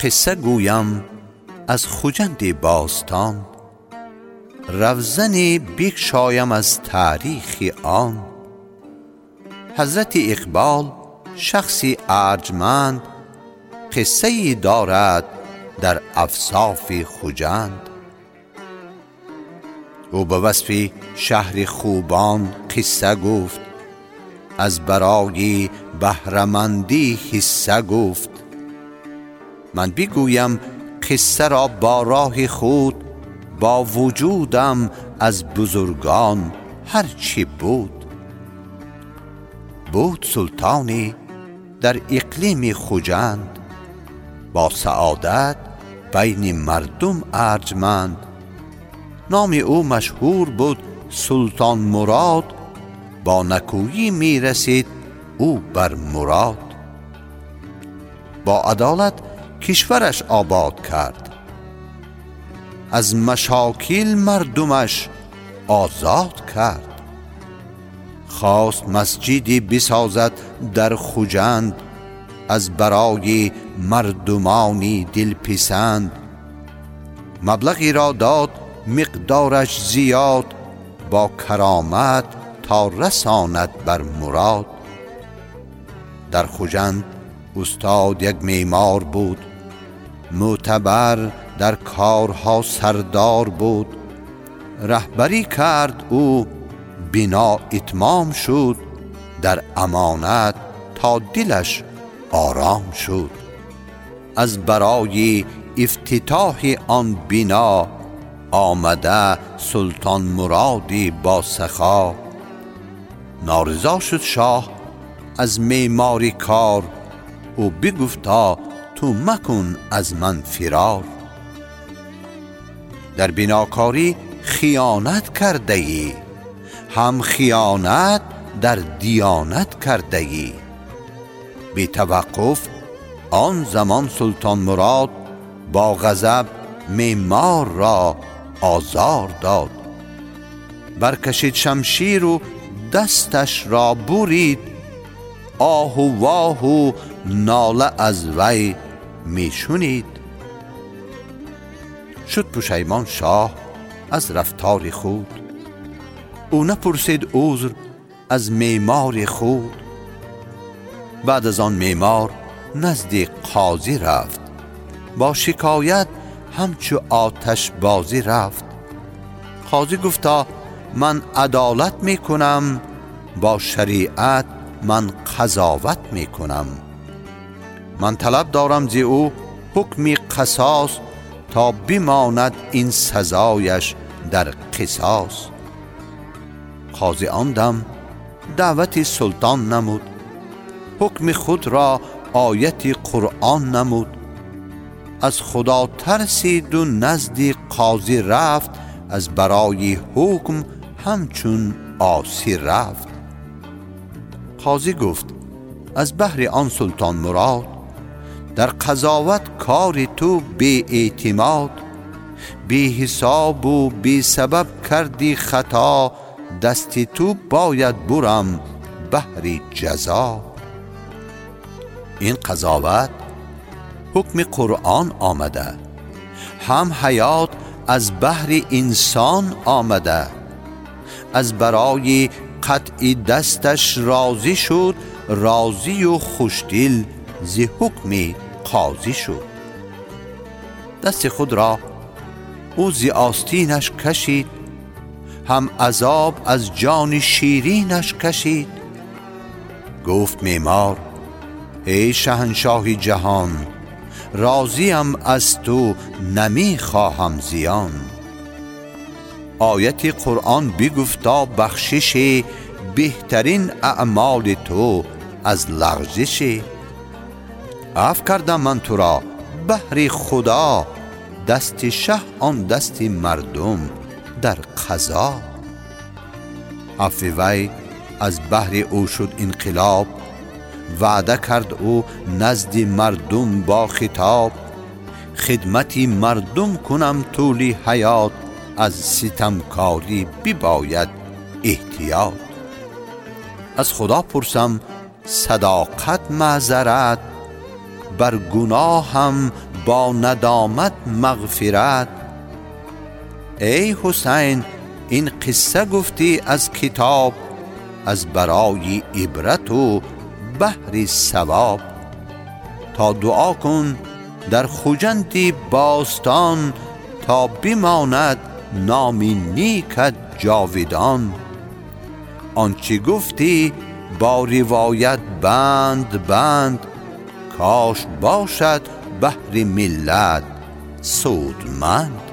قصه گویم از خجند باستان، روزنی بگشایم از تاریخ آن. حضرت اقبال شخصی ارجمند، قصه ای دارد در اوصاف خجند. او به وصف شهر خوبان قصه گفت، از برای بهره‌مندی حصه گفت. من بگویم قصه را با راه خود، با وجودم از بزرگان هرچی بود. بود سلطانی در اقلیم خجند، با سعادت بین مردم ارجمند. نام او مشهور بود سلطان مراد، با نکویی می رسید او بر مراد. با عدالت کشورش آباد کرد، از مشاکل مردمش آزاد کرد. خواست مسجدی بسازد در خجند، از برای مردمانی دلپسند. مبلغی را داد مقدارش زیاد، با کرامت تا رساند بر مراد. در خجند استاد یک معمار بود، معتبر در کارها سردار بود. رهبری کرد او بنا اتمام شد، در امانت تا دلش آرام شد. از برای افتتاح آن بنا، آمده سلطان مرادی با سخا. نارضا شد شاه از معماری کار، او بگفتا تو مکن از من فرار. در بناکاری خیانت کرده ای، هم خیانت در دیانت کرده ای. بی توقف آن زمان سلطان مراد، با غضب معمار را آزار داد. برکشید شمشیر و دستش را برید، آه و واه و ناله از وی می شنید. شد پشیمان شاه از رفتار خود، او نپرسید عذر از معمار خود. بعد از آن معمار نزد قاضی رفت، با شکایت همچو آتش بازی رفت. قاضی گفتا من عدالت می کنم، با شریعت من قضاوت می کنم. من طلب دارم ز او حکم قصاص، تا بماند این سزایش در قصاص. قاضی آن دم دعوت سلطان نمود، حکم خود را آیت قرآن نمود. از خدا ترسید و نزد قاضی رفت، از برای حکم همچون عاصی رفت. قاضی گفت از بهر آن سلطان مراد، در قضاوت کار تو بی اعتماد. بی حساب و بی سبب کردی خطا، دست تو باید برم بهر جزا. این قضاوت حکم قرآن آمده، هم حیات از بهر انسان آمده. از برای قطع دستش راضی شد، راضی و خوشدل ز حکم قاضی شد. دست خود را او ز آستینش کشید، هم عذاب از جان شیرینش کشید. گفت معمار ای شهنشاه جهان، راضیم از تو نمی خواهم زیان. آیت قرآن بگفتا بخشش، بهترین اعمال تو از لغزش. عفو کردم من تو را بهر خدا، دست شه آن دست مردم در قضا. عفو وی از بهر او شد انقلاب، وعده کرد او نزد مردم با خطاب. خدمتی مردم کنم طول حیات، از ستمکاری بباید احتیاط. از خدا پرسم صداقت معذرت، بر گناهم با ندامت مغفرت. ای حسین این قصه گفتی از کتاب، از برای عبرت و بهر ثواب. تا دعا کن در خجند باستان، تا بماند نامی نیکت جاودان. آنچه گفتی با روایت بند، کاش باشد بهر ملت سودمند.